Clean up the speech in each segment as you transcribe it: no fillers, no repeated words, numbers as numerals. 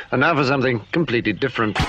And now for something completely different.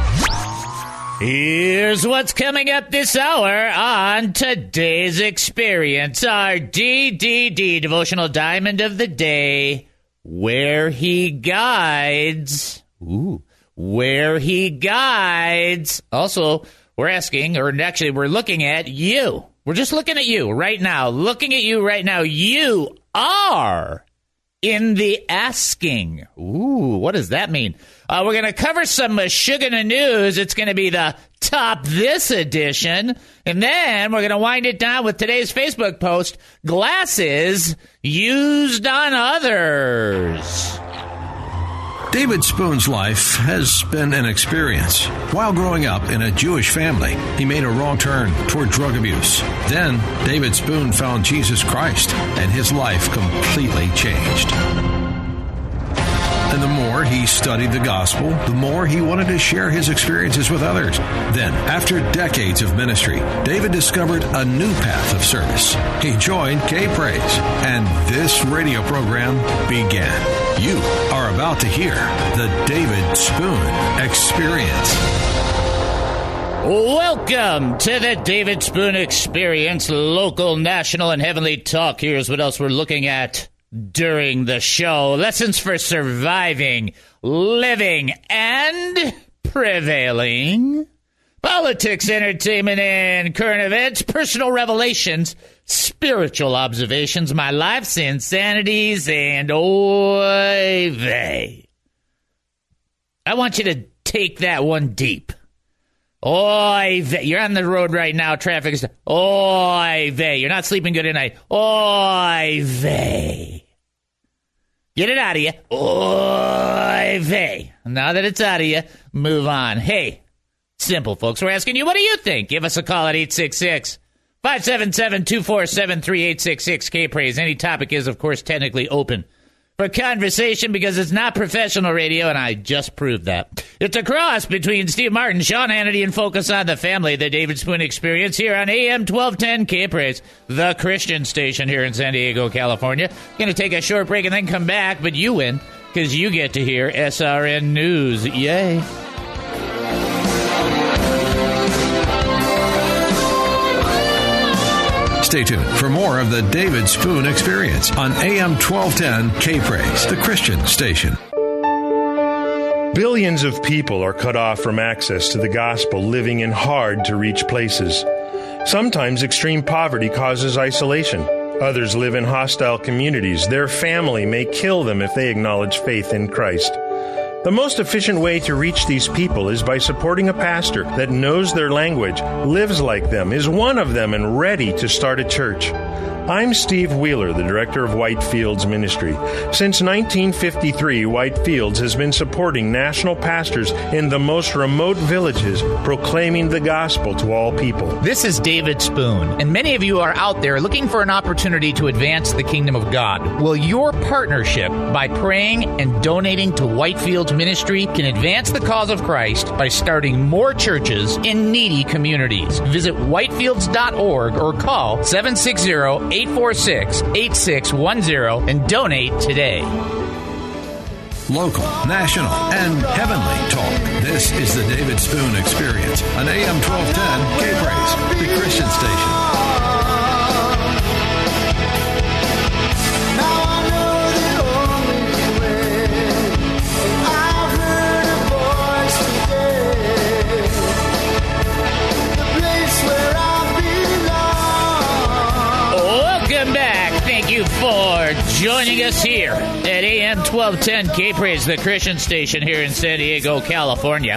Here's what's coming up this hour on Today's Experience, our DDD, Devotional Diamond of the Day, where he guides. Where he guides. Also, we're asking, or actually we're looking at you. We're just looking at you right now. Looking at you right now. You are in the asking. Ooh, what does that mean? We're going to cover some Sugar News. It's going to be the Top This edition. And then we're going to wind it down with today's Facebook post, Glasses Used on Others. David Spoon's life has been an experience. While growing up in a Jewish family, he made a wrong turn toward drug abuse. Then, David Spoon found Jesus Christ, and his life completely changed. And the more he studied the gospel, the more he wanted to share his experiences with others. Then, after decades of ministry, David discovered a new path of service. He joined K-Praise, and this radio program began. You are about to hear the David Spoon Experience. Welcome to the David Spoon Experience, local, national, and heavenly talk. Here's what else we're looking at during the show. Lessons for surviving, living, and prevailing. Politics, entertainment, and current events. Personal revelations, spiritual observations, my life's insanities, and oy vey. I want you to take that one deep. Oy vey. You're on the road right now. Traffic is... Oy vey. You're not sleeping good at night. Oy vey. Get it out of you. Oy vey. Now that it's out of you, move on. Hey, simple, folks. We're asking you, what do you think? Give us a call at 866-577-247-3866. K-Praise. Any topic is, of course, technically open for conversation because it's not professional radio, and I just proved that. It's a cross between Steve Martin, Sean Hannity, and Focus on the Family, the David Spoon Experience here on AM 1210 K-Praise, the Christian station here in San Diego, California. Going to take a short break and then come back, but you win because you get to hear SRN News. Yay. Stay tuned for more of the David Spoon Experience on AM 1210 K-Praise, the Christian station. Billions of people are cut off from access to the gospel, living in hard-to-reach places. Sometimes extreme poverty causes isolation. Others live in hostile communities. Their family may kill them if they acknowledge faith in Christ. The most efficient way to reach these people is by supporting a pastor that knows their language, lives like them, is one of them, and ready to start a church. I'm Steve Wheeler, the director of Whitefields Ministry. Since 1953, Whitefields has been supporting national pastors in the most remote villages, proclaiming the gospel to all people. This is David Spoon, and many of you are out there looking for an opportunity to advance the kingdom of God. Well, your partnership by praying and donating to Whitefields Ministry can advance the cause of Christ by starting more churches in needy communities. Visit whitefields.org or call 760-846-8610 and donate today. Local, national, and heavenly talk. This is the David Spoon Experience on AM 1210 K-Praise, the Christian station. For joining us here at AM 1210 K-Praise, the Christian station here in San Diego, California.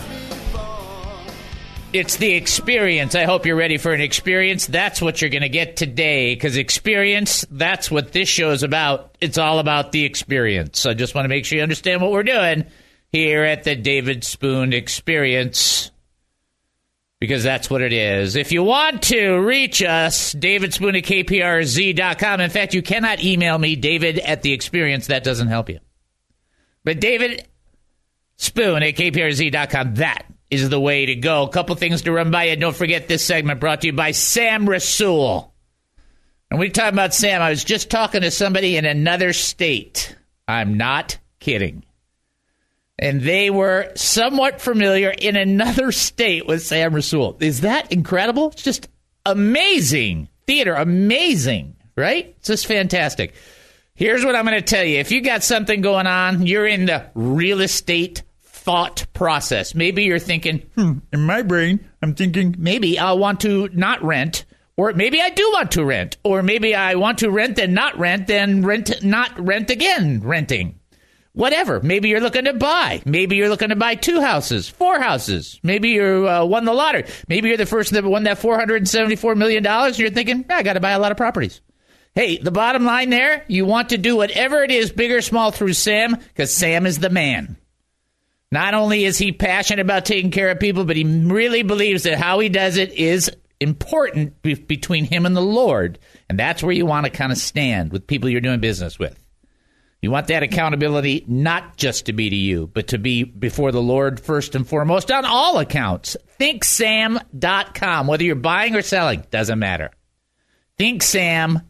It's the experience. I hope you're ready for an experience. That's what you're going to get today, because experience, that's what this show is about. It's all about the experience. So I just want to make sure you understand what we're doing here at the David Spoon Experience, because that's what it is. If you want to reach us, davidspoon at kprz.com. In fact, you cannot email me, David at the Experience. That doesn't help you. But David Spoon at kprz.com, that is the way to go. A couple things to run by you. Don't forget this segment brought to you by Sam Rasool. And we talk about Sam. I was just talking to somebody in another state. I'm not kidding. And they were somewhat familiar in another state with Sam Rasool. Is that incredible? It's just amazing. Theater, amazing, right? It's just fantastic. Here's what I'm going to tell you. If you got something going on, you're in the real estate thought process. Maybe you're thinking, in my brain, I'm thinking, maybe I want to not rent, or maybe I do want to rent, or maybe I want to rent and not rent, then rent, not rent again, renting. Whatever. Maybe you're looking to buy. Maybe you're looking to buy 2 houses, 4 houses. Maybe you won the lottery. Maybe you're the person that won that $474 million. And you're thinking, I got to buy a lot of properties. Hey, the bottom line there, you want to do whatever it is, big or small, through Sam, because Sam is the man. Not only is he passionate about taking care of people, but he really believes that how he does it is important between him and the Lord. And that's where you want to kind of stand with people you're doing business with. You want that accountability not just to be to you, but to be before the Lord first and foremost on all accounts. ThinkSam.com. Whether you're buying or selling, doesn't matter. ThinkSam.com.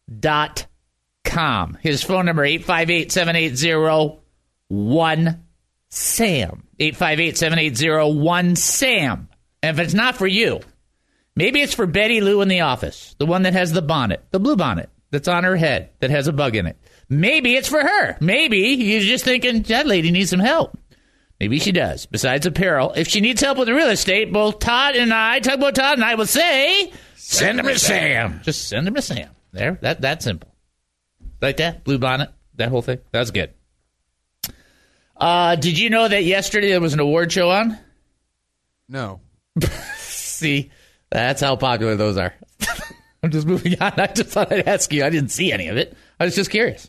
His phone number, 858-780-1SAM. 858-780-1SAM. And if it's not for you, maybe it's for Betty Lou in the office, the one that has the bonnet, the blue bonnet that's on her head that has a bug in it. Maybe it's for her. Maybe you're just thinking, that lady needs some help. Maybe she does. Besides apparel, if she needs help with the real estate, both Tugboat Todd and I will say, send him to Sam. Just send him to Sam. There, that's simple. Like that, blue bonnet, that whole thing. That's good. Did you know that yesterday there was an award show on? No. See, that's how popular those are. I'm just moving on. I just thought I'd ask you. I didn't see any of it. I was just curious.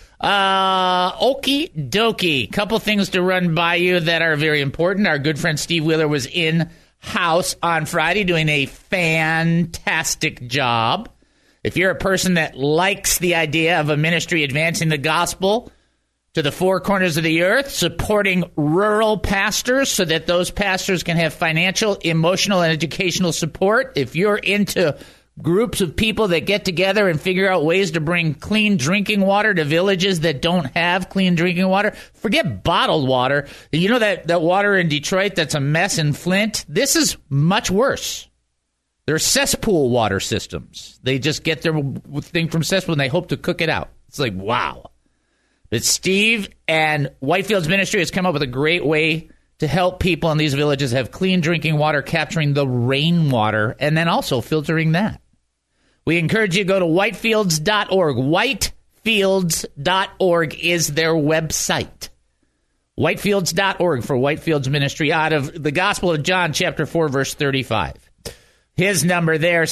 Okie dokie. Couple things to run by you that are very important. Our good friend Steve Wheeler was in house on Friday doing a fantastic job. If you're a person that likes the idea of a ministry advancing the gospel to the 4 corners of the earth, supporting rural pastors so that those pastors can have financial, emotional, and educational support, if you're into groups of people that get together and figure out ways to bring clean drinking water to villages that don't have clean drinking water. Forget bottled water. You know that water in Detroit that's a mess in Flint? This is much worse. They're cesspool water systems. They just get their thing from cesspool and they hope to cook it out. It's like, wow. But Steve and Whitefields Ministry has come up with a great way to help people in these villages have clean drinking water, capturing the rainwater, and then also filtering that. We encourage you to go to whitefields.org. Whitefields.org is their website. Whitefields.org for Whitefields Ministry out of the Gospel of John, chapter 4, verse 35. His number there,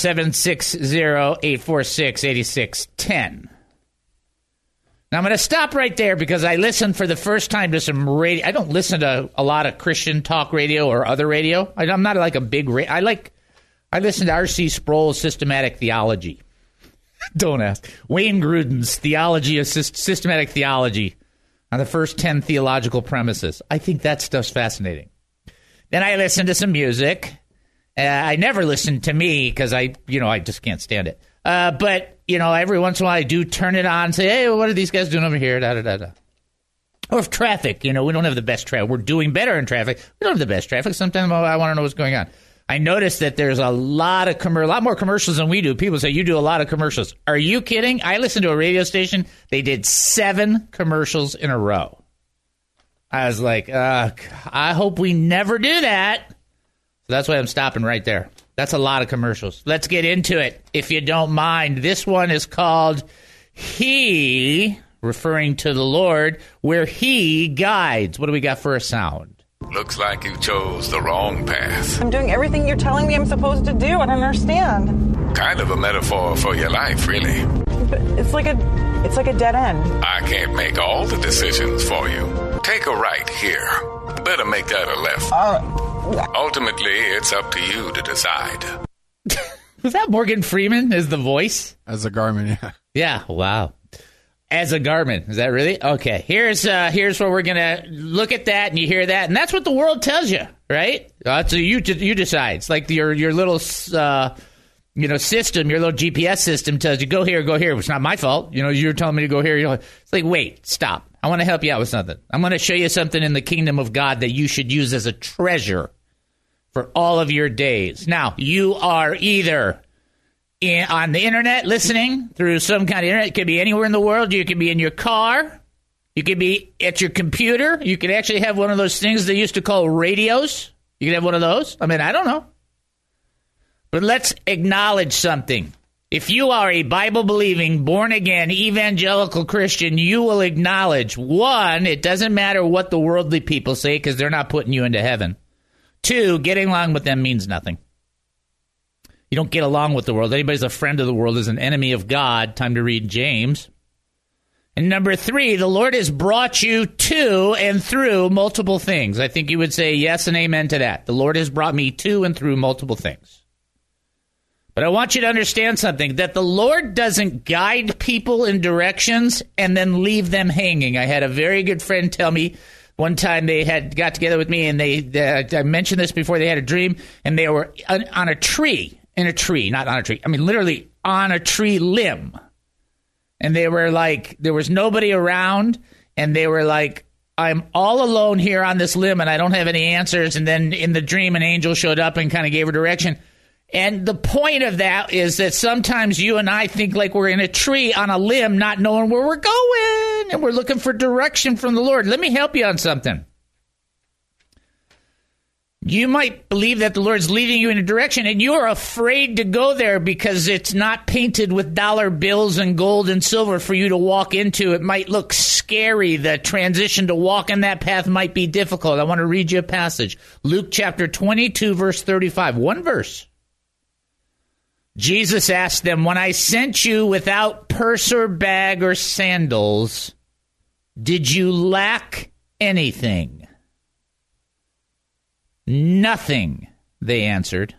760-846-8610. Now, I'm going to stop right there because I listened for the first time to some radio. I don't listen to a lot of Christian talk radio or other radio. I'm not like a big I listen to R.C. Sproul's Systematic Theology. Don't ask. Wayne Gruden's Systematic Theology on the first 10 theological premises. I think that stuff's fascinating. Then I listen to some music. I never listen to me because I just can't stand it. But, every once in a while I do turn it on and say, hey, what are these guys doing over here? Or if traffic, we don't have the best traffic. We're doing better in traffic. We don't have the best traffic. Sometimes I want to know what's going on. I noticed that there's a lot more commercials than we do. People say, you do a lot of commercials. Are you kidding? I listened to a radio station. They did 7 commercials in a row. I was like, I hope we never do that. So that's why I'm stopping right there. That's a lot of commercials. Let's get into it, if you don't mind. This one is called He, referring to the Lord, where He guides. What do we got for a sound? Looks like you chose the wrong path. I'm doing everything you're telling me I'm supposed to do. I don't understand. Kind of a metaphor for your life, really. But it's like a dead end. I can't make all the decisions for you. Take a right here. Better make that a left. Ultimately, it's up to you to decide. Was that Morgan Freeman as the voice? As a Garmin, yeah. Yeah, wow. As a Garmin. Is that really? Okay. Here's where we're going to look at that, and you hear that, and that's what the world tells you, right? So you decide. It's like your little system, your little GPS system tells you, go here, go here. It's not my fault. You're telling me to go here. It's like, wait, stop. I want to help you out with something. I'm going to show you something in the kingdom of God that you should use as a treasure for all of your days. Now, you are either on the internet listening through some kind of internet. It could be anywhere in the world. You could be in your car. You could be at your computer. You could actually have one of those things they used to call radios. You could have one of those. I mean, I don't know. But let's acknowledge something. If you are a Bible-believing, born-again, evangelical Christian, you will acknowledge, one, it doesn't matter what the worldly people say because they're not putting you into heaven. Two, getting along with them means nothing. You don't get along with the world. Anybody's a friend of the world is an enemy of God. Time to read James. And number three, the Lord has brought you to and through multiple things. I think you would say yes and amen to that. The Lord has brought me to and through multiple things. But I want you to understand something, that the Lord doesn't guide people in directions and then leave them hanging. I had a very good friend tell me one time they had got together with me, and I mentioned this before, they had a dream, and they were on a tree, not on a tree. I mean, literally on a tree limb. And they were like, there was nobody around, and they were like, I'm all alone here on this limb, and I don't have any answers. And then in the dream, an angel showed up and kind of gave her direction. And the point of that is that sometimes you and I think like we're in a tree on a limb, not knowing where we're going, and we're looking for direction from the Lord. Let me help you on something. You might believe that the Lord's leading you in a direction, and you're afraid to go there because it's not painted with dollar bills and gold and silver for you to walk into. It might look scary. The transition to walk in that path might be difficult. I want to read you a passage. Luke chapter 22, verse 35. One verse. Jesus asked them, when I sent you without purse or bag or sandals, did you lack anything? Nothing, they answered.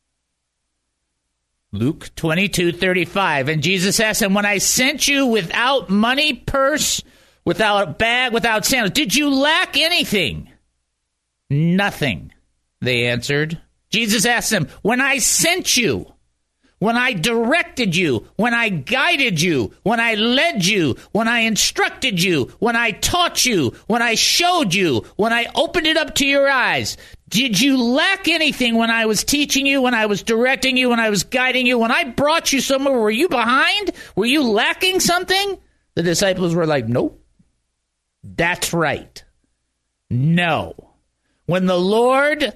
Luke 22:35. And Jesus asked them, when I sent you without money, purse, without bag, without sandals, did you lack anything? Nothing, they answered. Jesus asked them, when I sent you, when I directed you, when I guided you, when I led you, when I instructed you, when I taught you, when I showed you, when I opened it up to your eyes, did you lack anything when I was teaching you, when I was directing you, when I was guiding you, when I brought you somewhere? Were you behind? Were you lacking something? The disciples were like, nope. That's right. No. When the Lord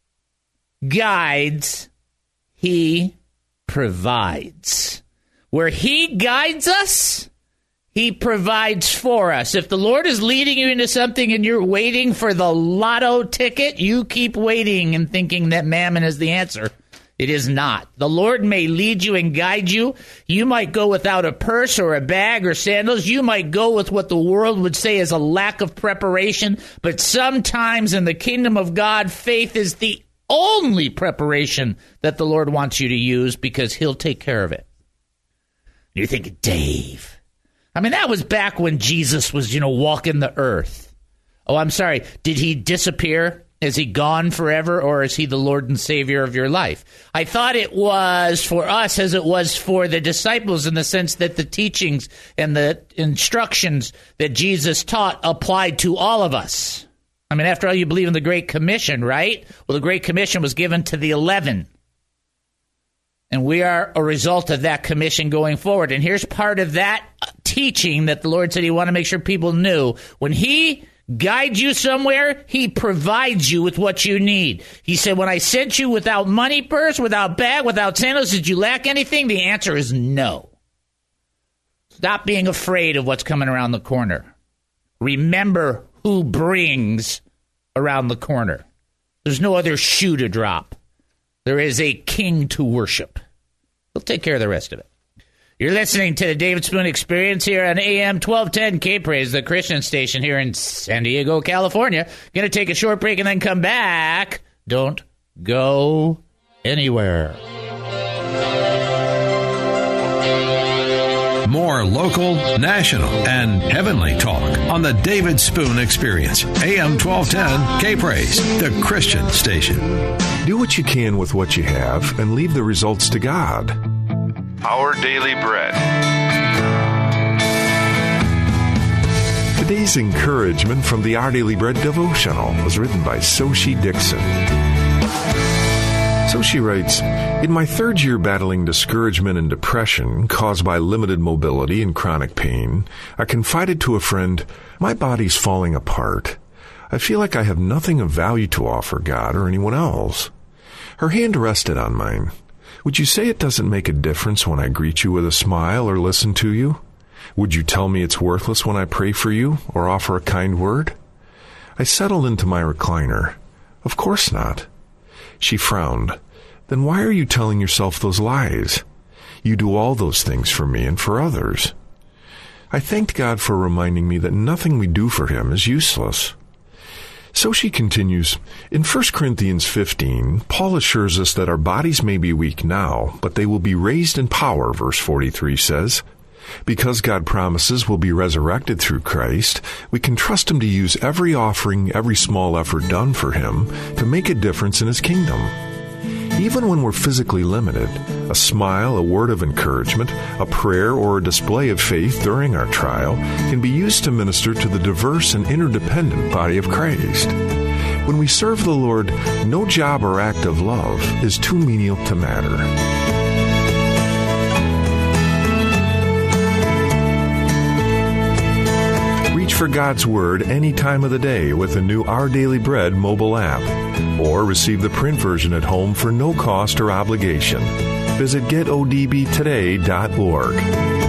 guides, he provides. Where he guides us, he provides for us. If the Lord is leading you into something and you're waiting for the lotto ticket, you keep waiting and thinking that mammon is the answer. It is not. The Lord may lead you and guide you. You might go without a purse or a bag or sandals. You might go with what the world would say is a lack of preparation. But sometimes in the kingdom of God, faith is the only preparation that the Lord wants you to use because he'll take care of it. You're thinking, Dave, I mean, that was back when Jesus was, walking the earth. Oh, I'm sorry. Did he disappear? Is he gone forever, or is he the Lord and Savior of your life? I thought it was for us as it was for the disciples in the sense that the teachings and the instructions that Jesus taught applied to all of us. I mean, after all, you believe in the Great Commission, right? Well, the Great Commission was given to the 11. And we are a result of that commission going forward. And here's part of that teaching that the Lord said he wanted to make sure people knew. When he guides you somewhere, he provides you with what you need. He said, when I sent you without money purse, without bag, without sandals, did you lack anything? The answer is no. Stop being afraid of what's coming around the corner. Remember who brings around the corner. There's no other shoe to drop. There is a king to worship. He'll take care of the rest of it. You're listening to the David Spoon Experience here on AM 1210 K-Praise, the Christian station here in San Diego, California. Going to take a short break and then come back. Don't go anywhere. More local, national, and heavenly talk on the David Spoon Experience. AM 1210 K-Praise, the Christian station. Do what you can with what you have and leave the results to God. Our Daily Bread. The Today's encouragement from the Our Daily Bread devotional was written by Soshi Dixon. Soshi writes, in my third year battling discouragement and depression caused by limited mobility and chronic pain, I confided to a friend, my body's falling apart. I feel like I have nothing of value to offer God or anyone else. Her hand rested on mine. Would you say it doesn't make a difference when I greet you with a smile or listen to you? Would you tell me it's worthless when I pray for you or offer a kind word? I settled into my recliner. Of course not. She frowned. Then why are you telling yourself those lies? You do all those things for me and for others. I thanked God for reminding me that nothing we do for Him is useless. So she continues, in 1 Corinthians 15, Paul assures us that our bodies may be weak now, but they will be raised in power, verse 43 says. Because God promises we'll be resurrected through Christ, we can trust Him to use every offering, every small effort done for Him to make a difference in His kingdom. Even when we're physically limited, a smile, a word of encouragement, a prayer, or a display of faith during our trial can be used to minister to the diverse and interdependent body of Christ. When we serve the Lord, no job or act of love is too menial to matter. Reach for God's Word any time of the day with the new Our Daily Bread mobile app, or receive the print version at home for no cost or obligation. Visit getodbtoday.org.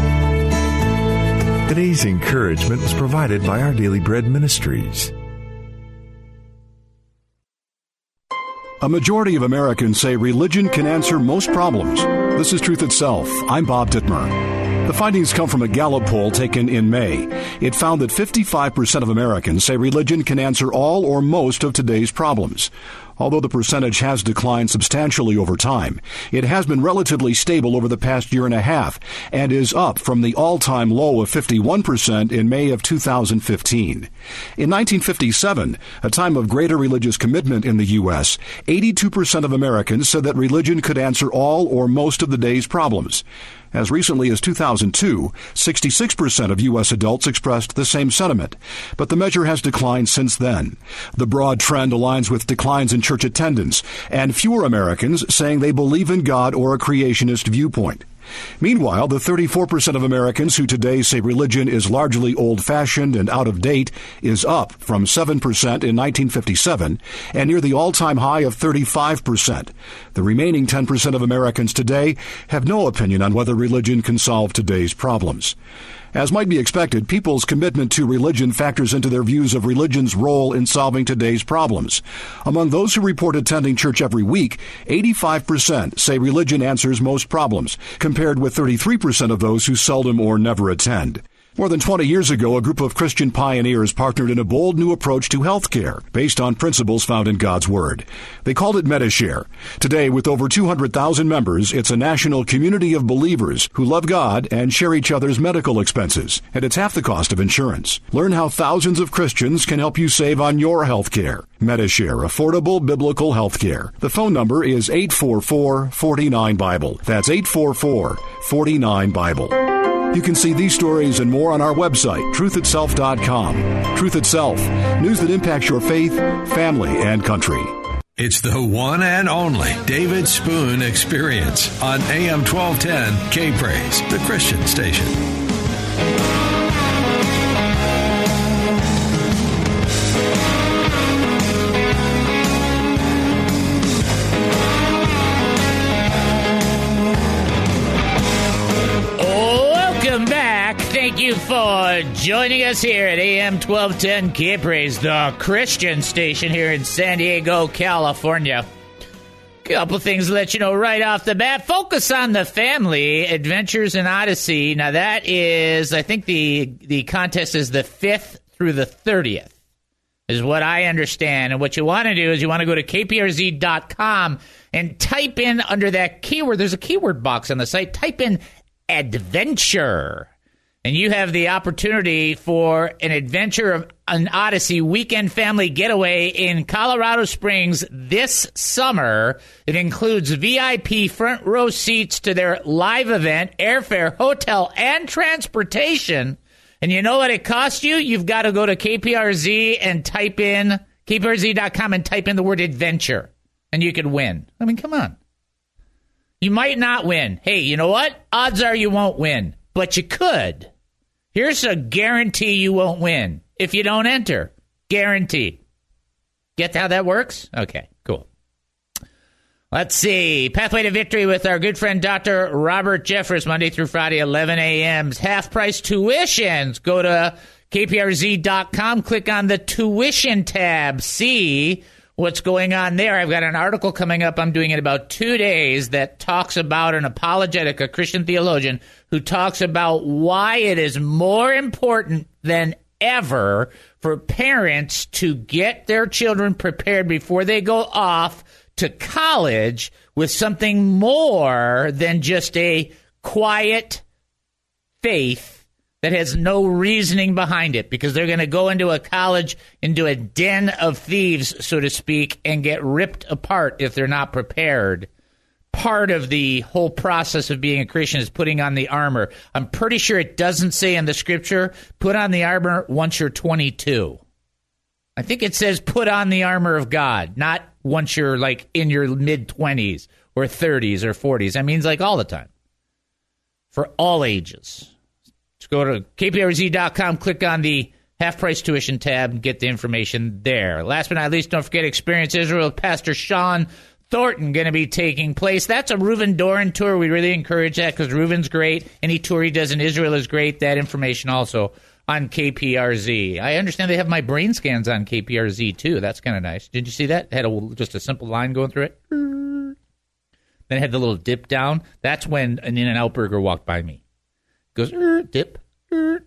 Today's encouragement was provided by Our Daily Bread Ministries. A majority of Americans say religion can answer most problems. This is Truth Itself. I'm Bob Dittmer. The findings come from a Gallup poll taken in May. It found that 55% of Americans say religion can answer all or most of today's problems. Although the percentage has declined substantially over time, it has been relatively stable over the past year and a half and is up from the all-time low of 51% in May of 2015. In 1957, a time of greater religious commitment in the U.S., 82% of Americans said that religion could answer all or most of the day's problems. As recently as 2002, 66% of U.S. adults expressed the same sentiment, but the measure has declined since then. The broad trend aligns with declines in church attendance and fewer Americans saying they believe in God or a creationist viewpoint. Meanwhile, the 34% of Americans who today say religion is largely old-fashioned and out of date is up from 7% in 1957 and near the all-time high of 35%. The remaining 10% of Americans today have no opinion on whether religion can solve today's problems. As might be expected, people's commitment to religion factors into their views of religion's role in solving today's problems. Among those who report attending church every week, 85% say religion answers most problems, compared with 33% of those who seldom or never attend. More than 20 years ago, a group of Christian pioneers partnered in a bold new approach to health care based on principles found in God's Word. They called it Medi-Share. Today, with over 200,000 members, it's a national community of believers who love God and share each other's medical expenses, and it's half the cost of insurance. Learn how thousands of Christians can help you save on your health care. Medi-Share, affordable biblical health care. The phone number is 844-49-BIBLE. That's 844-49-BIBLE. You can see these stories and more on our website, truthitself.com. Truth Itself, news that impacts your faith, family, and country. It's the one and only David Spoon Experience on AM 1210 K-Praise, the Christian station. Thank you for joining us here at AM 1210 K-Praise, the Christian station here in San Diego, California. Couple things to let you know right off the bat. Focus on the Family, Adventures in Odyssey. Now that is, I think the contest is the 5th through the 30th, is what I understand. And what you want to do is you want to go to kprz.com and type in under that keyword, there's a keyword box on the site, type in adventure. And you have the opportunity for an Adventure of an Odyssey weekend family getaway in Colorado Springs this summer. It includes VIP front row seats to their live event, airfare, hotel, and transportation. And you know what it costs you? You've got to go to KPRZ and type in, KPRZ.com and type in the word adventure, and you could win. I mean, come on. You might not win. Hey, you know what? Odds are you won't win, but you could. Here's a guarantee you won't win if you don't enter. Guaranteed. Get how that works? Okay, cool. Let's see. Pathway to Victory with our good friend Dr. Robert Jeffress, Monday through Friday, 11 a.m. Half-price tuitions. Go to kprz.com, click on the tuition tab. See what's going on there. I've got an article coming up. I'm doing in about 2 days that talks about an apologetic, a Christian theologian, who talks about why it is more important than ever for parents to get their children prepared before they go off to college with something more than just a quiet faith that has no reasoning behind it, because they're going to go into a college, into a den of thieves, so to speak, and get ripped apart if they're not prepared. Part of the whole process of being a Christian is putting on the armor. I'm pretty sure it doesn't say in the scripture, put on the armor once you're 22. I think it says put on the armor of God, not once you're like in your mid-20s or 30s or 40s. That means like all the time. For all ages. Just go to kprz.com, click on the half-price tuition tab, and get the information there. Last but not least, don't forget Experience Israel with Pastor Sean Thornton going to be taking place. That's a Reuven Doran tour. We really encourage that because Reuven's great. Any tour he does in Israel is great. That information also on KPRZ. I understand they have my brain scans on KPRZ, too. That's kind of nice. Did you see that? It had just a simple line going through it. Then it had the little dip down. That's when an In-N-Out burger walked by me. It goes, dip. Okay.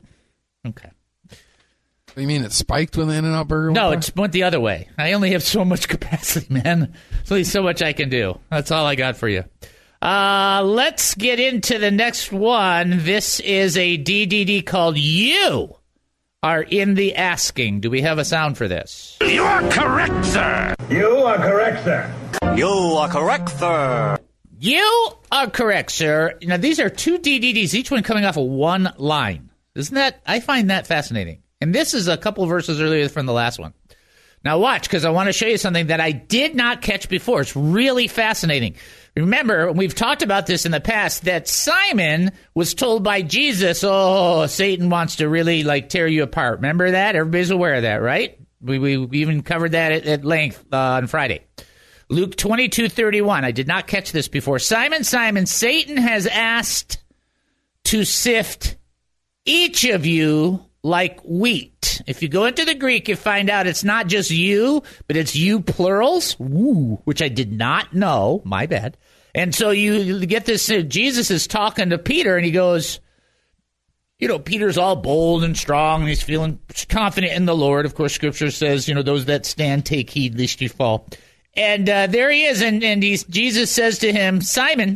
What do you mean it spiked when the In-N-Out burger No, it went the other way. I only have so much capacity, man. There's only so much I can do. That's all I got for you. Let's get into the next one. This is a DDD called You Are in the Asking. Do we have a sound for this? You are correct, sir. You are correct, sir. You are correct, sir. You are correct, sir. Now, these are two DDDs, each one coming off of one line. Isn't that? I find that fascinating. And this is a couple verses earlier from the last one. Now watch, because I want to show you something that I did not catch before. It's really fascinating. Remember, we've talked about this in the past, that Simon was told by Jesus, oh, Satan wants to really tear you apart. Remember that? Everybody's aware of that, right? We even covered that at length on Friday. Luke 22:31. I did not catch this before. Simon, Simon, Satan has asked to sift each of you like wheat. If you go into the Greek, you find out it's not just you, but it's you plurals, which I did not know. My bad. And so you get this, Jesus is talking to Peter, and he goes, Peter's all bold and strong, and he's feeling confident in the Lord. Of course, Scripture says, those that stand, take heed lest you fall. And there he is, and Jesus says to him, Simon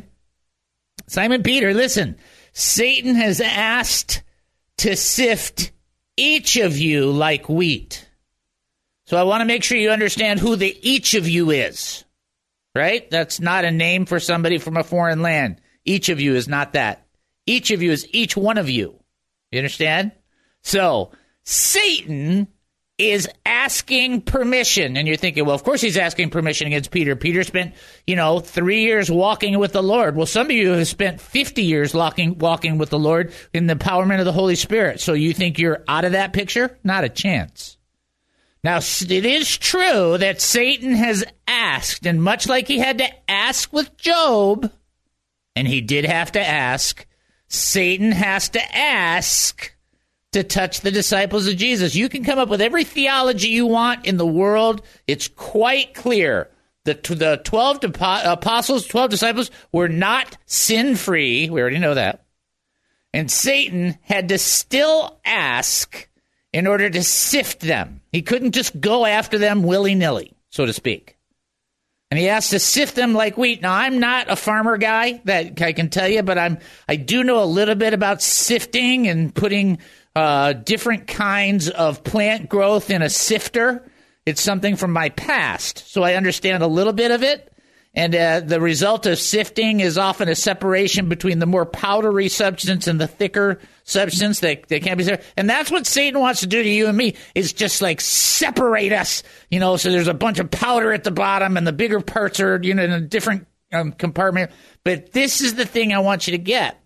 Peter, listen, Satan has asked to sift each of you like wheat. So I want to make sure you understand who the each of you is, right? That's not a name for somebody from a foreign land. Each of you is not that. Each of you is each one of you. You understand? So Satan is asking permission. And you're thinking, well, of course he's asking permission against Peter. Peter spent, 3 years walking with the Lord. Well, some of you have spent 50 years walking with the Lord in the empowerment of the Holy Spirit. So you think you're out of that picture? Not a chance. Now, it is true that Satan has asked, and much like he had to ask with Job, and he did have to ask, Satan has to ask to touch the disciples of Jesus. You can come up with every theology you want in the world. It's quite clear that the 12 apostles, 12 disciples were not sin-free. We already know that. And Satan had to still ask in order to sift them. He couldn't just go after them willy-nilly, so to speak. And he has to sift them like wheat. Now, I'm not a farmer guy, that I can tell you, but I do know a little bit about sifting and putting different kinds of plant growth in a sifter. It's something from my past, so I understand a little bit of it. And the result of sifting is often a separation between the more powdery substance and the thicker substance that can't be separated. And that's what Satan wants to do to you and me, is just like separate us, so there's a bunch of powder at the bottom and the bigger parts are, in a different compartment. But this is the thing I want you to get.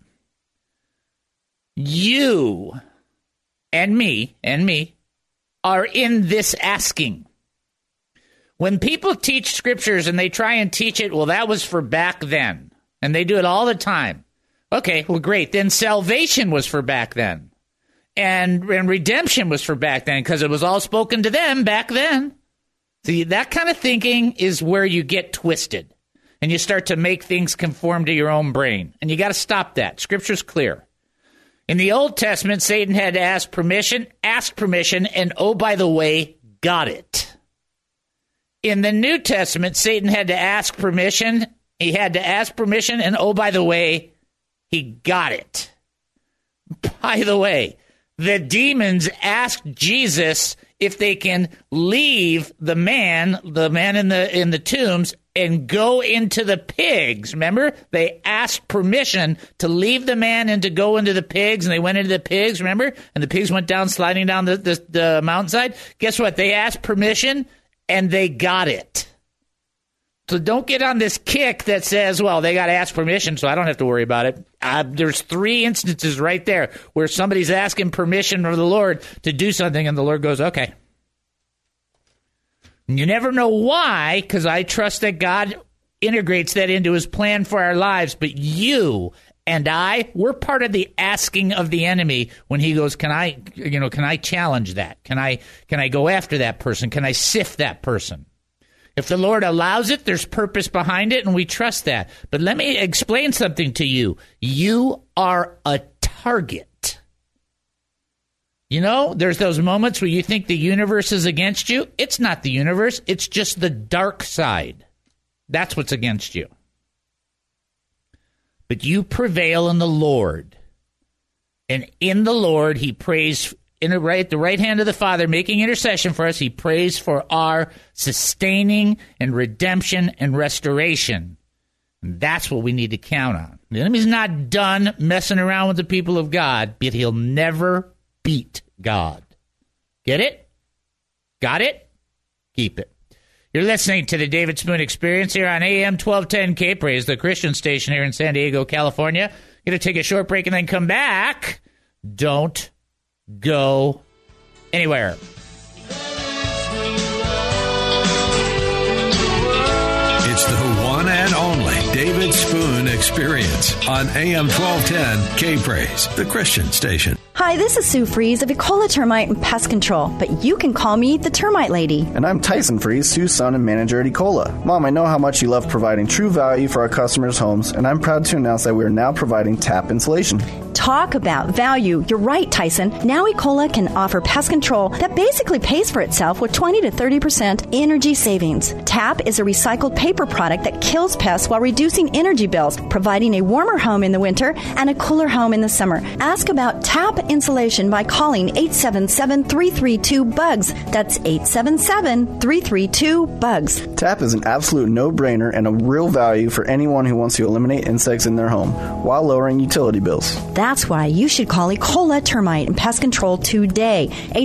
You and me are in this asking. When people teach scriptures and they try and teach it, well, that was for back then. And they do it all the time. Okay, well, great. Then salvation was for back then. And redemption was for back then because it was all spoken to them back then. See, that kind of thinking is where you get twisted. And you start to make things conform to your own brain. And you got to stop that. Scripture's clear. In the Old Testament, Satan had to ask permission, and oh, by the way, got it. In the New Testament, Satan had to ask permission. He had to ask permission, and oh, by the way, he got it. By the way, the demons asked Jesus if they can leave the man in the tombs and go into the pigs. Remember? They asked permission to leave the man and to go into the pigs, and they went into the pigs, remember? And the pigs went down, sliding down the mountainside. Guess what? They asked permission, and they got it. So don't get on this kick that says, well, they got to ask permission, so I don't have to worry about it. There's 3 instances right there where somebody's asking permission from the Lord to do something, and the Lord goes, okay. And you never know why, because I trust that God integrates that into his plan for our lives. But you and I, we're part of the asking of the enemy when he goes, can I challenge that? Can I go after that person? Can I sift that person? If the Lord allows it, there's purpose behind it, and we trust that. But let me explain something to you. You are a target. There's those moments where you think the universe is against you. It's not the universe. It's just the dark side. That's what's against you. But you prevail in the Lord. And in the Lord, he prays the right hand of the Father, making intercession for us. He prays for our sustaining and redemption and restoration. And that's what we need to count on. The enemy's not done messing around with the people of God, but he'll never beat God. Get it? Got it? Keep it. You're listening to the David Spoon Experience here on AM 1210 K-Praise, the Christian station here in San Diego, California. Going to take a short break and then come back. Don't go anywhere. It's the one and only David Spoon Experience on AM 1210 K-Praise, the Christian station. Hi, this is Sue Fries of Ecola Termite and Pest Control, but you can call me the Termite Lady. And I'm Tyson Fries, Sue's son and manager at Ecola. Mom, I know how much you love providing true value for our customers' homes, and I'm proud to announce that we are now providing tap insulation. Talk about value. You're right, Tyson. Now Ecola can offer pest control that basically pays for itself with 20 to 30% energy savings. TAP is a recycled paper product that kills pests while reducing energy bills, providing a warmer home in the winter and a cooler home in the summer. Ask about TAP insulation by calling 877-332-BUGS. That's 877-332-BUGS. TAP is an absolute no-brainer and a real value for anyone who wants to eliminate insects in their home while lowering utility bills. That's why you should call Ecola Termite and Pest Control today.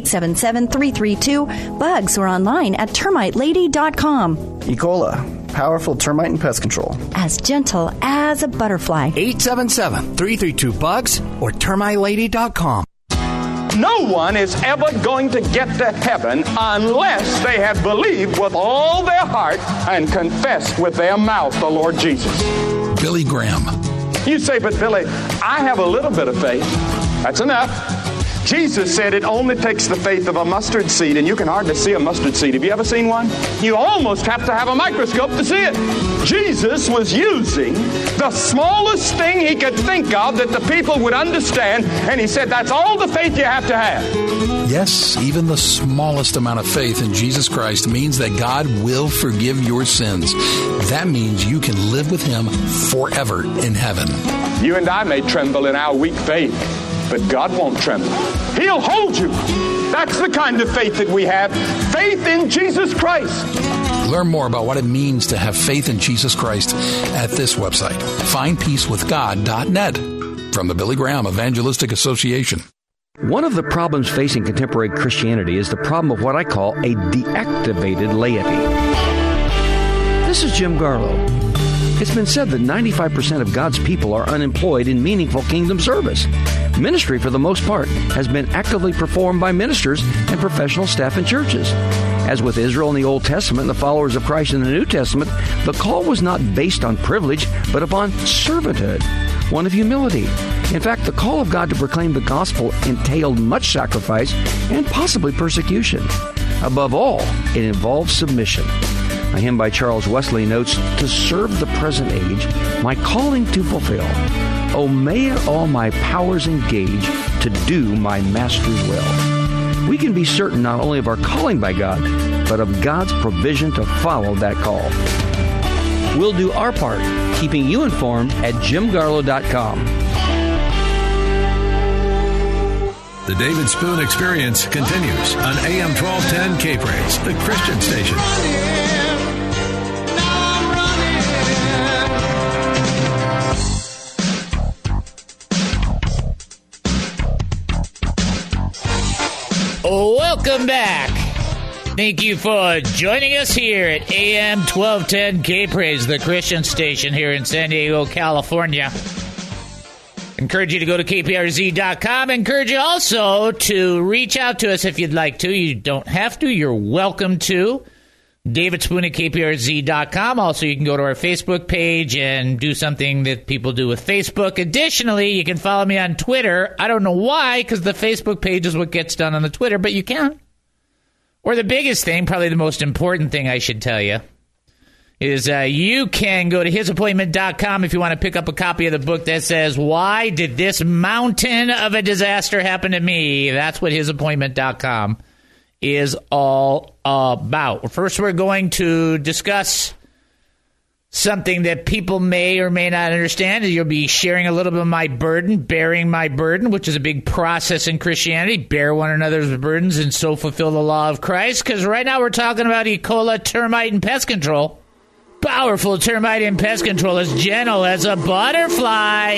877-332-BUGS or online at termitelady.com. Ecola, powerful termite and pest control. As gentle as a butterfly. 877-332-BUGS or termitelady.com. No one is ever going to get to heaven unless they have believed with all their heart and confessed with their mouth the Lord Jesus. Billy Graham. You say, but Billy, I have a little bit of faith. That's enough. Jesus said it only takes the faith of a mustard seed, and you can hardly see a mustard seed. Have you ever seen one? You almost have to have a microscope to see it. Jesus was using the smallest thing he could think of that the people would understand, and he said that's all the faith you have to have. Yes, even the smallest amount of faith in Jesus Christ means that God will forgive your sins. That means you can live with him forever in heaven. You and I may tremble in our weak faith, but God won't tremble. He'll hold you. That's the kind of faith that we have. Faith in Jesus Christ. Learn more about what it means to have faith in Jesus Christ at this website, findpeacewithgod.net, from the Billy Graham Evangelistic Association. One of the problems facing contemporary Christianity is the problem of what I call a deactivated laity. This is Jim Garlow. It's been said that 95% of God's people are unemployed in meaningful kingdom service. Ministry, for the most part, has been actively performed by ministers and professional staff in churches. As with Israel in the Old Testament and the followers of Christ in the New Testament, the call was not based on privilege, but upon servanthood, one of humility. In fact, the call of God to proclaim the gospel entailed much sacrifice and possibly persecution. Above all, it involved submission. A hymn by Charles Wesley notes, "To serve the present age, my calling to fulfill. Oh, may all my powers engage to do my Master's will." We can be certain not only of our calling by God, but of God's provision to follow that call. We'll do our part, keeping you informed at jimgarlow.com. The David Spoon Experience continues on AM 1210 K-Praise, the Christian station. Welcome back. Thank you for joining us here at AM 1210 K-Praise, the Christian station here in San Diego, California. Encourage you to go to kprz.com. Encourage you also to reach out to us if you'd like to. You don't have to. You're welcome to. David Spoon at kprz.com. Also, you can go to our Facebook page and do something that people do with Facebook. Additionally, you can follow me on Twitter. I don't know why, because the Facebook page is what gets done on the Twitter, but you can. Or the biggest thing, probably the most important thing I should tell you, is you can go to hisappointment.com if you want to pick up a copy of the book that says, "Why Did This Mountain of a Disaster Happen to Me?" That's what hisappointment.com is all about. First, we're going to discuss something that people may or may not understand. You'll be sharing a little bit of my burden, bearing my burden, which is a big process in Christianity. Bear one another's burdens and so fulfill the law of Christ. Because right now we're talking about E. coli, termite, and pest control. Powerful termite and pest control, as gentle as a butterfly.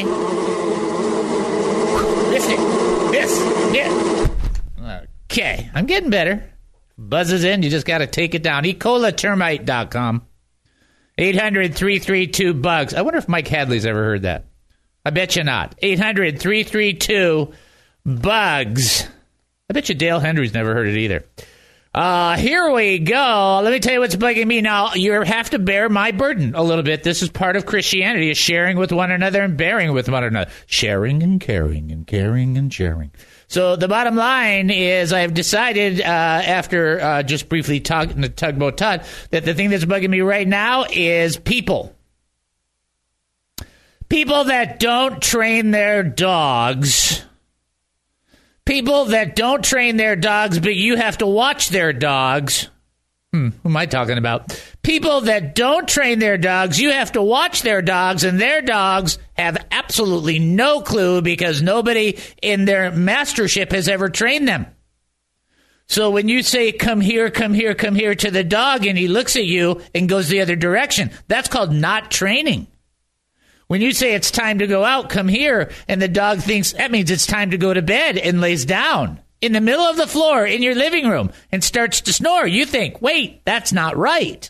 Okay, I'm getting better. Buzzes in, you just got to take it down. EcolaTermite.com. 800-332-BUGS. I wonder if Mike Hadley's ever heard that. I bet you not. 800-332-BUGS. I bet you Dale Hendry's never heard it either. Here we go. Let me tell you what's bugging me now. You have to bear my burden a little bit. This is part of Christianity, is sharing with one another and bearing with one another. Sharing and caring and caring and sharing. So the bottom line is I've decided, after just briefly talking to Tugboat Todd, that the thing that's bugging me right now is people. People that don't train their dogs. People that don't train their dogs, but you have to watch their dogs. Who am I talking about? People that don't train their dogs, you have to watch their dogs, and their dogs have absolutely no clue because nobody in their mastership has ever trained them. So when you say, come here, come here, come here to the dog, and he looks at you and goes the other direction, that's called not training. When you say it's time to go out, come here, and the dog thinks that means it's time to go to bed and lays down in the middle of the floor in your living room and starts to snore, you think, wait, that's not right.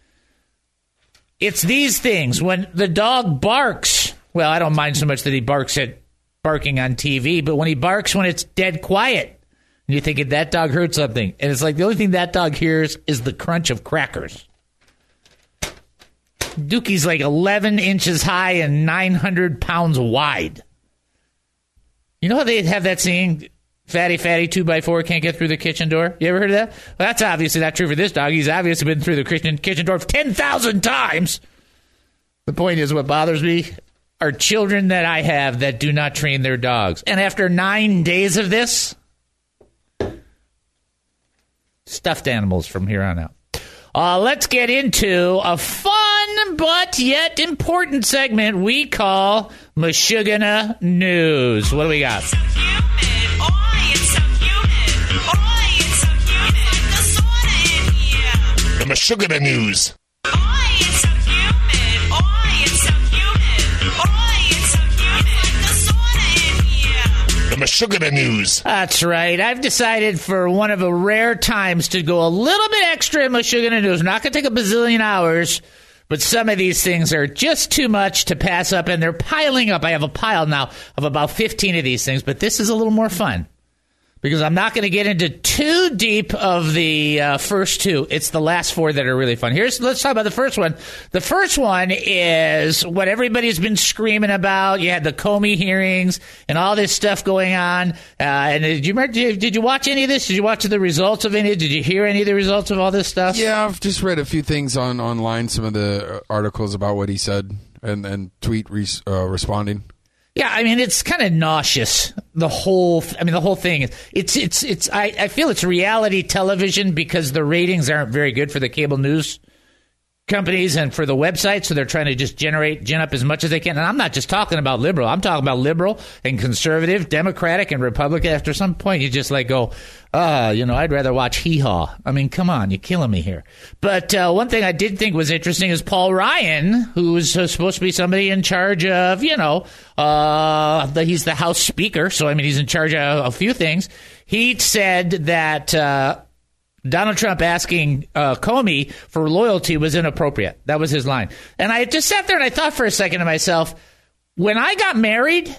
It's these things. When the dog barks, well, I don't mind so much that he barks at barking on TV, but when he barks when it's dead quiet, and you think that dog heard something, and it's like the only thing that dog hears is the crunch of crackers. Dookie's like 11 inches high and 900 pounds wide. You know how they have that saying, fatty, 2x4 can't get through the kitchen door? You ever heard of that? Well, that's obviously not true for this dog. He's obviously been through the kitchen door 10,000 times. The point is, what bothers me are children that I have that do not train their dogs. And after 9 days of this, stuffed animals from here on out. Let's get into a fun but yet important segment we call Meshuggah News. What do we got? Meshuggah News. The Meshuggah News. That's right. I've decided for one of the rare times to go a little bit extra in Meshuggah News. I'm not going to take a bazillion hours, but some of these things are just too much to pass up, and they're piling up. I have a pile now of about 15 of these things, but this is a little more fun because I'm not going to get into too deep of the first two. It's the last four that are really fun. Let's talk about the first one. The first one is what everybody's been screaming about. You had the Comey hearings and all this stuff going on. And did you watch any of this? Did you watch the results of any? Did you hear any of the results of all this stuff? Yeah, I've just read a few things online, some of the articles about what he said and tweet responding. Yeah, I mean, it's kind of nauseous. The whole thing. I feel it's reality television because the ratings aren't very good for the cable news companies and for the website, so they're trying to just gin up as much as they can. And I'm not just talking about liberal. I'm talking about liberal and conservative, Democratic and Republican. After some point, you just go, I'd rather watch Hee-Haw. I mean, come on, you're killing me here. But one thing I did think was interesting is Paul Ryan, who's supposed to be somebody in charge of, he's the House Speaker. So, I mean, he's in charge of a few things. He said that Donald Trump asking Comey for loyalty was inappropriate. That was his line. And I just sat there and I thought for a second to myself, when I got married,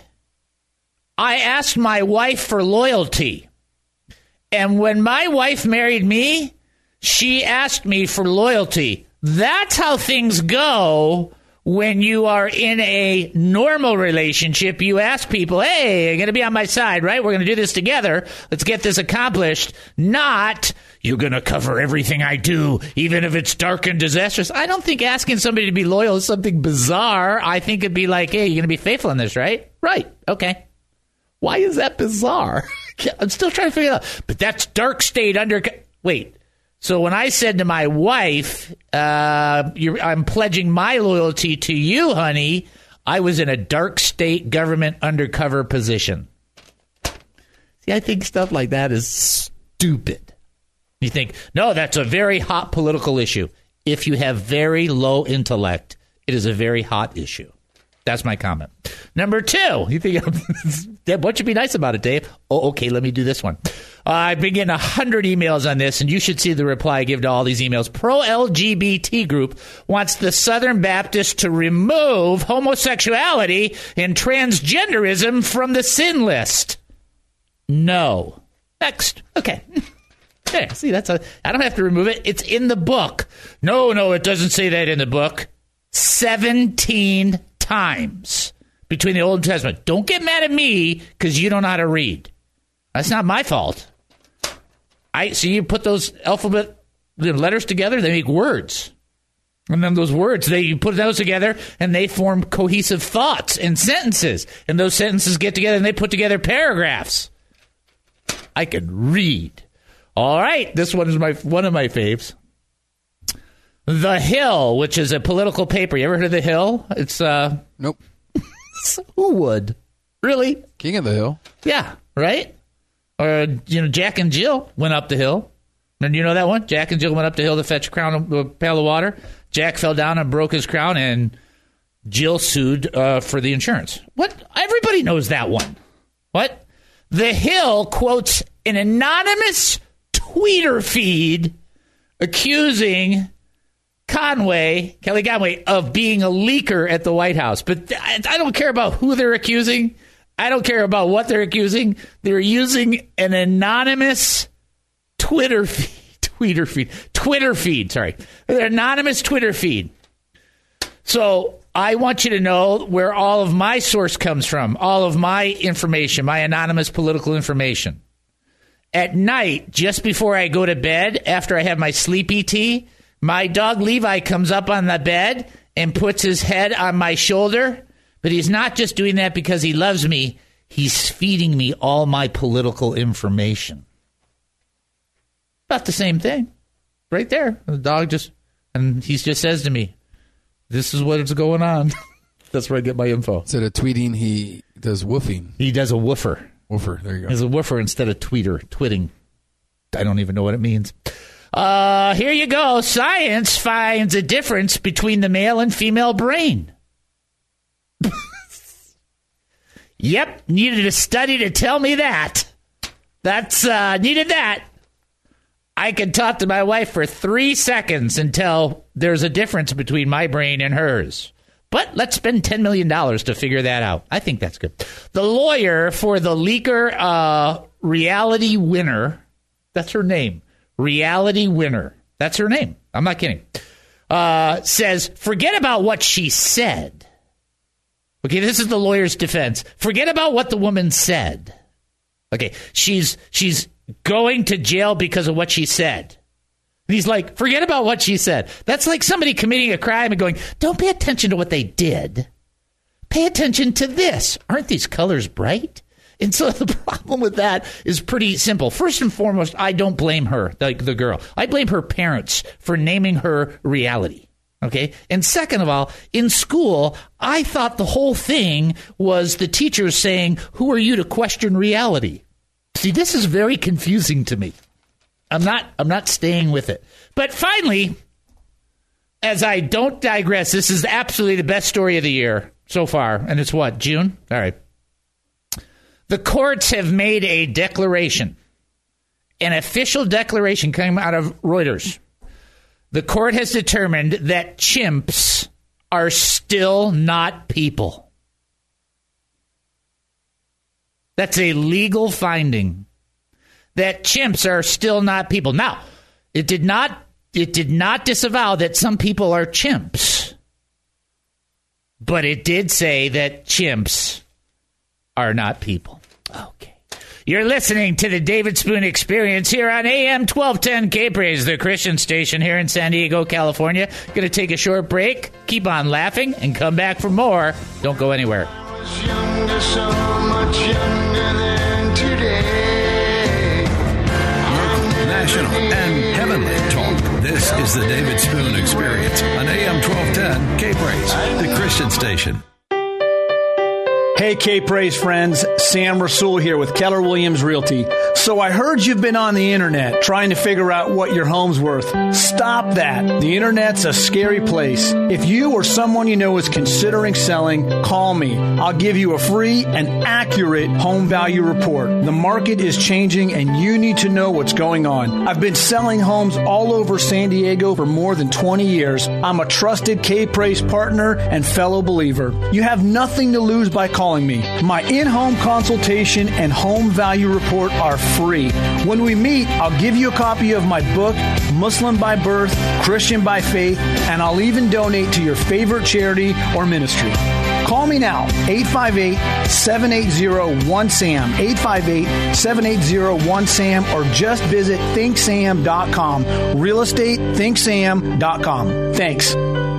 I asked my wife for loyalty. And when my wife married me, she asked me for loyalty. That's how things go when you are in a normal relationship. You ask people, hey, you're going to be on my side, right? We're going to do this together. Let's get this accomplished. Not, you're going to cover everything I do, even if it's dark and disastrous. I don't think asking somebody to be loyal is something bizarre. I think it'd be like, hey, you're going to be faithful in this, right? Right. Okay. Why is that bizarre? I'm still trying to figure it out. But that's dark state under... Wait. So when I said to my wife, I'm pledging my loyalty to you, honey, I was in a dark state government undercover position. See, I think stuff like that is stupid. You think, no, that's a very hot political issue. If you have very low intellect, it is a very hot issue. That's my comment. Number two, you think, Deb, what should be nice about it, Dave? Oh, okay, let me do this one. I've been getting 100 emails on this, and you should see the reply I give to all these emails. Pro-LGBT group wants the Southern Baptists to remove homosexuality and transgenderism from the sin list. No. Next. Okay. There, see, I don't have to remove it. It's in the book. No, it doesn't say that in the book. 17 times between the Old Testament. Don't get mad at me because you don't know how to read. That's not my fault. So you put those alphabet letters together, they make words. And then those words, you put those together and they form cohesive thoughts and sentences. And those sentences get together and they put together paragraphs. I can read. All right, this one is one of my faves. The Hill, which is a political paper. You ever heard of The Hill? It's nope. Who would? Really? King of the Hill. Yeah, right? Or, Jack and Jill went up the hill. And you know that one? Jack and Jill went up the hill to fetch a pail of water. Jack fell down and broke his crown, and Jill sued for the insurance. What? Everybody knows that one. What? The Hill quotes an anonymous tweeter feed accusing Kelly Conway, of being a leaker at the White House. But I don't care about who they're accusing. I don't care about what they're accusing. They're using an anonymous Twitter feed. Sorry. An anonymous Twitter feed. So I want you to know where all of my source comes from, all of my information, my anonymous political information. At night, just before I go to bed, after I have my sleepy tea, my dog Levi comes up on the bed and puts his head on my shoulder. But he's not just doing that because he loves me. He's feeding me all my political information. About the same thing. Right there. The dog he just says to me, this is what's going on. That's where I get my info. Instead of tweeting, he does woofing. He does a woofer. Woofer, there you go. He's a woofer instead of twitting. I don't even know what it means. Here you go. Science finds a difference between the male and female brain. Yep, needed a study to tell me that. Needed that. I could talk to my wife for 3 seconds and tell there's a difference between my brain and hers. But let's spend $10 million to figure that out. I think that's good. The lawyer for the leaker Reality Winner, that's her name. Reality Winner. That's her name. I'm not kidding. Says, forget about what she said. Okay, this is the lawyer's defense. Forget about what the woman said. Okay, she's going to jail because of what she said. And he's like, forget about what she said. That's like somebody committing a crime and going, don't pay attention to what they did. Pay attention to this. Aren't these colors bright? And so the problem with that is pretty simple. First and foremost, I don't blame her, the girl. I blame her parents for naming her Reality. Okay. And second of all, in school, I thought the whole thing was the teachers saying, who are you to question reality? See, this is very confusing to me. I'm not staying with it. But finally, as I don't digress, this is absolutely the best story of the year so far. And it's what, June? All right. The courts have made a declaration, an official declaration coming out of Reuters. The court has determined that chimps are still not people. That's a legal finding. That chimps are still not people. Now, it did not disavow that some people are chimps. But it did say that chimps are not people. Okay. You're listening to the David Spoon Experience here on AM 1210 K-Praise, the Christian station here in San Diego, California. Going to take a short break, keep on laughing, and come back for more. Don't go anywhere. Younger, so much younger than today. National and heavenly talk. This is the David Spoon Experience on AM 1210 K-Praise, the Christian station. Hey, K-Praise friends, Sam Rasul here with Keller Williams Realty. So I heard you've been on the internet trying to figure out what your home's worth. Stop that. The internet's a scary place. If you or someone you know is considering selling, call me. I'll give you a free and accurate home value report. The market is changing and you need to know what's going on. I've been selling homes all over San Diego for more than 20 years. I'm a trusted K-Praise partner and fellow believer. You have nothing to lose by calling me. My in-home consultation and home value report are free. When we meet, I'll give you a copy of my book, Muslim by Birth, Christian by Faith, and I'll even donate to your favorite charity or ministry. Call me now, 858-780-1SAM, 858-780-1SAM, or just visit thinksam.com, realestatethinksam.com. Thanks.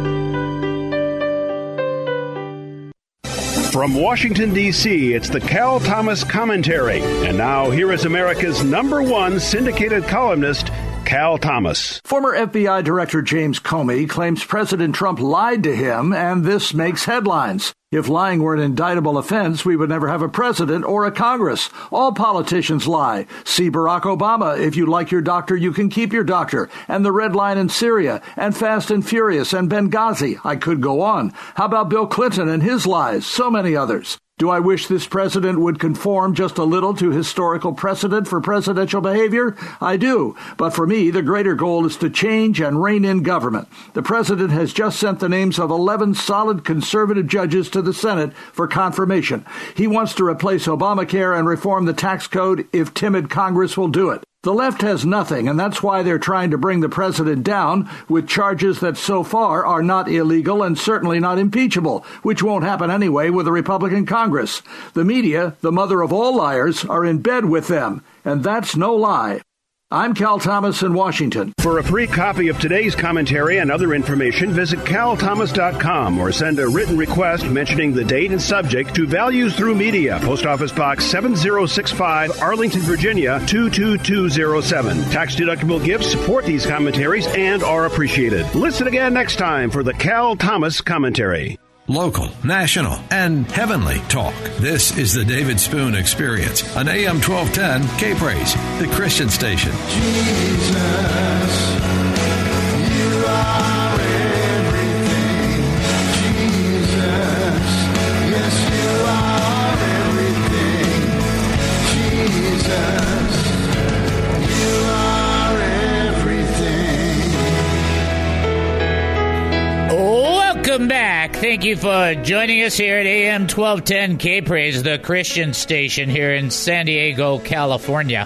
From Washington, D.C., it's the Cal Thomas Commentary. And now, here is America's #1 syndicated columnist, Cal Thomas. Former FBI Director James Comey claims President Trump lied to him, and this makes headlines. If lying were an indictable offense, we would never have a president or a Congress. All politicians lie. See Barack Obama. If you like your doctor, you can keep your doctor. And the Red Line in Syria, and Fast and Furious, and Benghazi. I could go on. How about Bill Clinton and his lies? So many others. Do I wish this president would conform just a little to historical precedent for presidential behavior? I do. But for me, the greater goal is to change and rein in government. The president has just sent the names of 11 solid conservative judges to the Senate for confirmation. He wants to replace Obamacare and reform the tax code if timid Congress will do it. The left has nothing, and that's why they're trying to bring the president down with charges that so far are not illegal and certainly not impeachable, which won't happen anyway with a Republican Congress. The media, the mother of all liars, are in bed with them, and that's no lie. I'm Cal Thomas in Washington. For a free copy of today's commentary and other information, visit calthomas.com or send a written request mentioning the date and subject to Values Through Media, Post Office Box 7065, Arlington, Virginia 22207. Tax-deductible gifts support these commentaries and are appreciated. Listen again next time for the Cal Thomas Commentary. Local, national, and heavenly talk. This is the David Spoon Experience on AM 1210 K-Praise, the Christian station. Jesus. back. Thank you for joining us here at AM 1210 K-Praise, the Christian station here in San Diego, California.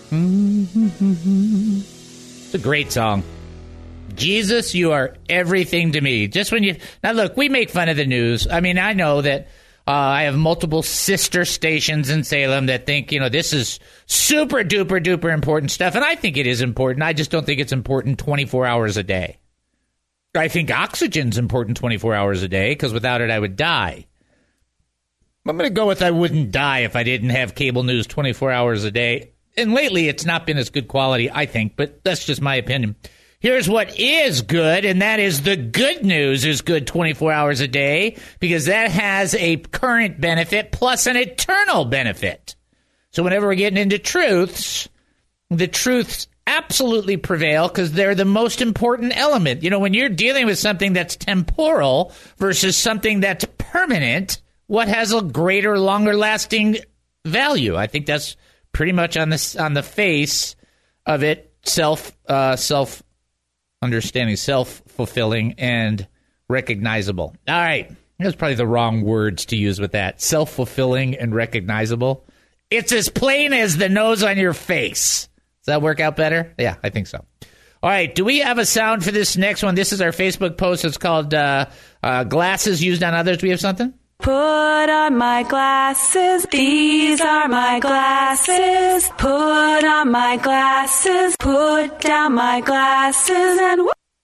It's a great song. Jesus, you are everything to me. Just when you... Now, look, we make fun of the news. I mean, I know that I have multiple sister stations in Salem that think, this is super duper duper important stuff. And I think it is important. I just don't think it's important 24 hours a day. I think oxygen's important 24 hours a day because without it, I would die. I'm going to go with I wouldn't die if I didn't have cable news 24 hours a day. And lately, it's not been as good quality, I think, but that's just my opinion. Here's what is good, and that is the good news is good 24 hours a day because that has a current benefit plus an eternal benefit. So whenever we're getting into truths, the truths absolutely prevail because they're the most important element. When you're dealing with something that's temporal versus something that's permanent, what has a greater, longer-lasting value? I think that's pretty much on the face of it, self-understanding, self-fulfilling, and recognizable. All right. That's probably the wrong words to use with that. Self-fulfilling and recognizable. It's as plain as the nose on your face. Does that work out better? Yeah, I think so. All right. Do we have a sound for this next one? This is our Facebook post. It's called Glasses Used on Others. Do we have something? Put on my glasses, these are my glasses. Put on my glasses, put down my glasses, and...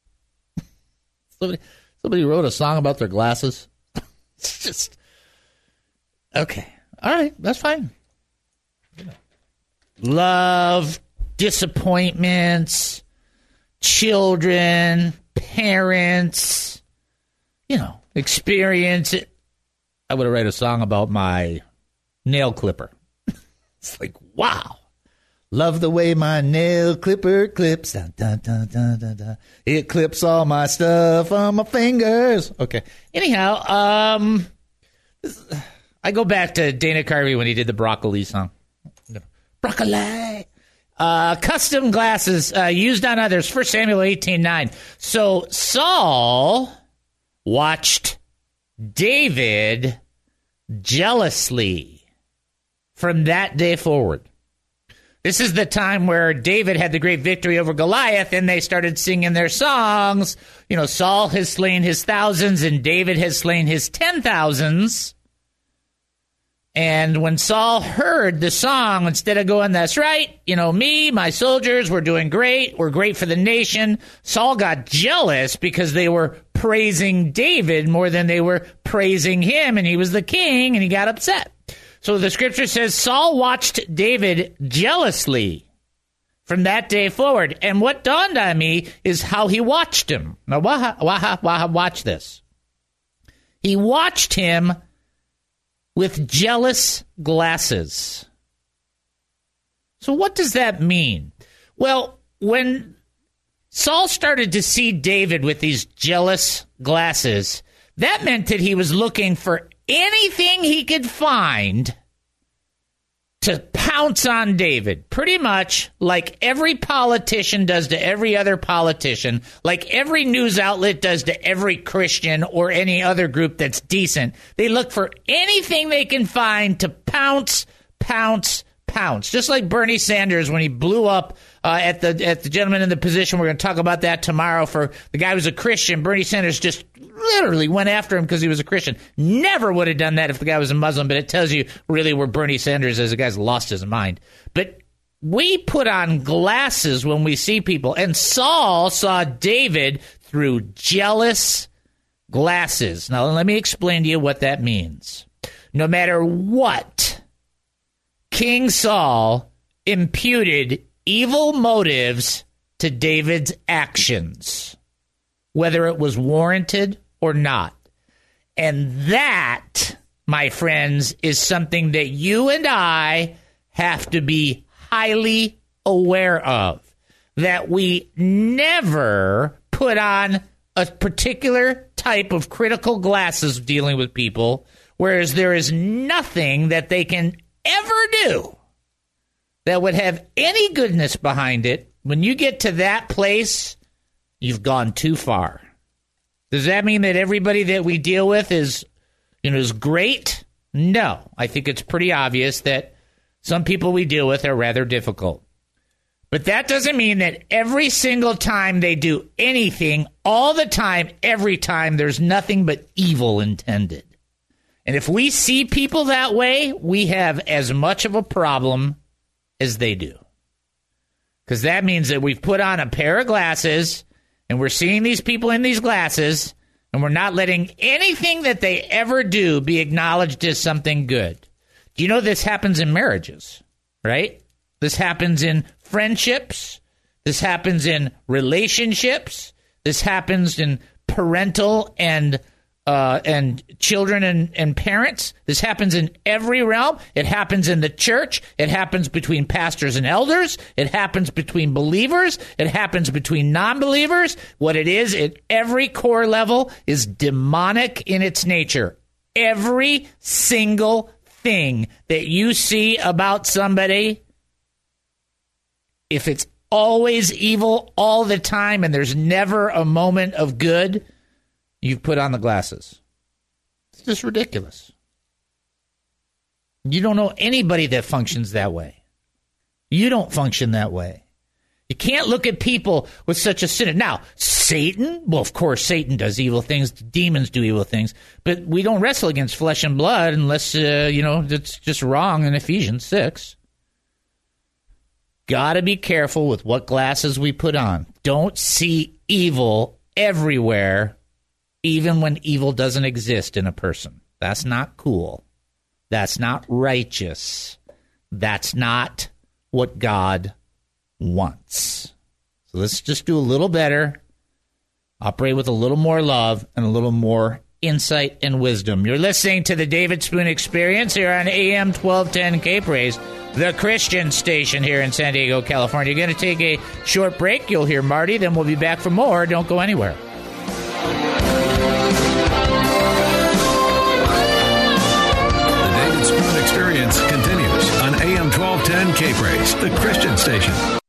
Somebody wrote a song about their glasses. It's just... Okay. All right. That's fine. Love, disappointments, children, parents, experience it. I would have write a song about my nail clipper. It's like, wow. Love the way my nail clipper clips. Dun, dun, dun, dun, dun, dun. It clips all my stuff on my fingers. Okay. Anyhow, I go back to Dana Carvey when he did the broccoli song. Broccoli. Custom glasses used on others. 1 Samuel 18:9. So Saul watched David jealously from that day forward. This is the time where David had the great victory over Goliath, and they started singing their songs. Saul has slain his thousands, and David has slain his 10,000s. And when Saul heard the song, instead of going, that's right, me, my soldiers, we're doing great, we're great for the nation, Saul got jealous because they were praising David more than they were praising him, and he was the king, and he got upset. So the scripture says Saul watched David jealously from that day forward. And what dawned on me is how he watched him. Now, watch this. He watched him with jealous glasses. So what does that mean? Well, when Saul started to see David with these jealous glasses, that meant that he was looking for anything he could find to pounce on David. Pretty much like every politician does to every other politician, like every news outlet does to every Christian or any other group that's decent. They look for anything they can find to pounce. Just like Bernie Sanders when he blew up at the gentleman in the position. We're going to talk about that tomorrow. For the guy who was a Christian, Bernie Sanders just literally went after him because he was a Christian. Never would have done that if the guy was a Muslim, but it tells you really where Bernie Sanders is. The guy's lost his mind. But we put on glasses when we see people, and Saul saw David through jealous glasses. Now, let me explain to you what that means. No matter what, King Saul imputed evil motives to David's actions, whether it was warranted or not. And that, my friends, is something that you and I have to be highly aware of, that we never put on a particular type of critical glasses dealing with people, whereas there is nothing that they can ever do that would have any goodness behind it. When you get to that place, you've gone too far. Does that mean that everybody that we deal with is great? No. I think it's pretty obvious that some people we deal with are rather difficult. But that doesn't mean that every single time they do anything, all the time, every time, there's nothing but evil intended. And if we see people that way, we have as much of a problem as they do. Because that means that we've put on a pair of glasses and we're seeing these people in these glasses and we're not letting anything that they ever do be acknowledged as something good. Do you know this happens in marriages, right? This happens in friendships. This happens in relationships. This happens in parental and children and parents. This happens in every realm. It happens in the church. It happens between pastors and elders. It happens between believers. It happens between non-believers. What it is at every core level is demonic in its nature. Every single thing that you see about somebody, if it's always evil all the time and there's never a moment of good, you've put on the glasses. It's just ridiculous. You don't know anybody that functions that way. You don't function that way. You can't look at people with such a sin. Now, Satan, well, of course, Satan does evil things. Demons do evil things. But we don't wrestle against flesh and blood unless, it's just wrong in Ephesians 6. Got to be careful with what glasses we put on. Don't see evil everywhere, even when evil doesn't exist in a person. That's not cool. That's not righteous. That's not what God wants. So let's just do a little better, operate with a little more love and a little more insight and wisdom. You're listening to the David Spoon Experience here on AM 1210 K-Praise, the Christian station here in San Diego, California. You're going to take a short break. You'll hear Marty. Then we'll be back for more. Don't go anywhere. The David Spoon Experience continues on AM 1210 K-Praise, the Christian station.